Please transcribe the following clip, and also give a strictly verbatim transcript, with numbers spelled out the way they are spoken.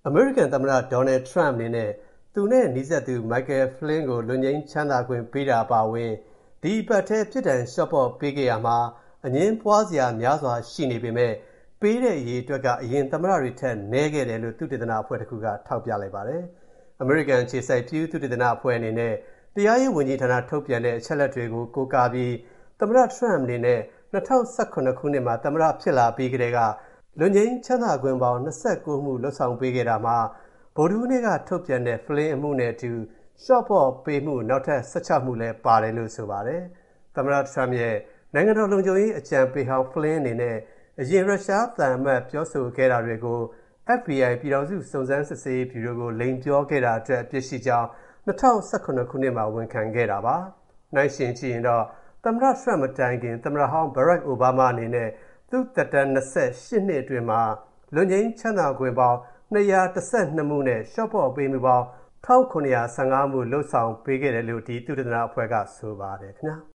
အမေရိကန်သမ္မတ Donald Trump အနေနဲ့သူနဲ့နီးစပ်သူ Michael Flynn ကိုလွတ်ငြိမ်းချမ်းသာခွင့်ပေးတာအပါအဝင်ဒီအပတ်ထဲပြစ်ဒဏ်လျှော့ပေါ့ပေးခဲ့ရမှာအငြင်းပွားစရာများစွာရှိနေပေမဲ့ပေးတဲ့အရေးအတွက်ကအရင်သမ္မတတွေထက်နည်းခဲ့တယ်လို့သုတေသနအဖွဲ့တစ်ခုကထောက်ပြလိုက်ပါတယ်။ အမေရိကန်ခြေစိုက် Pew သုတေသနအဖွဲ့အနေနဲ့တရားရေးဝန်ကြီးဌာနထုတ်ပြန်တဲ့အချက်အလက်တွေကိုကိုးကားပြီးသမ္မတ Trump အနေနဲ့၂၀၁၇ခုနှစ်မှာသမ္မတဖြစ်လာပြီးကတည်းကလွတ်ငြိမ်းချမ်းသာခွင့်ပေါင်း၂၉မှုလှုပ်ဆောင်ပေးခဲ့တာမှာဗုဒ္ဓဟူးနေ့ကထုတ်ပြန်တဲ့ Flynn အမှုနဲ့အတူလျှော့ပေါ့ပေးမှုနောက်ထပ်၁၆မှုလည်းပါတယ်လို့ဆိုပါတယ်။သမ္မတ Trump ရဲ့နိုင်ငံတော်လုံခြုံရေးအကြံပေးဟောင်း Flynn အနေနဲ့အရင်ရုရှားသံအမတ်ပြောဆိုခဲ့တာတွေကို F B I ပြည်ထောင်စုစုံစမ်းစစ်ဆေးရေးဗျူရိုကိုလိမ်ပြောခဲ့တာအတွက်အပြစ်ရှိကြောင်း၂၀၁၇ခုနှစ်မှာဝန်ခံခဲ့တာပါ။နှိုင်းယှဉ်ကြည့်ရင်တော့သမ္မတ Trump မတိုင်ခင်သမ္မတဟောင်း Barack Obama အနေနဲ့သူ့သက်တမ်း၂၈နှစ်အတွင်းမှာလွတ်ငြိမ်းချမ်းသာခွင့်ပေါင်း၂၁၂မှုနဲ့လျှော့ပေါ့ပေးမှုပေါင်း၁၇၁၅မှုလှုပ်ဆောင်ပေးခဲ့တယ်လို့ဒီသုတေသနအဖွဲ့ကဆိုပါတယ်ခင်ဗျာ။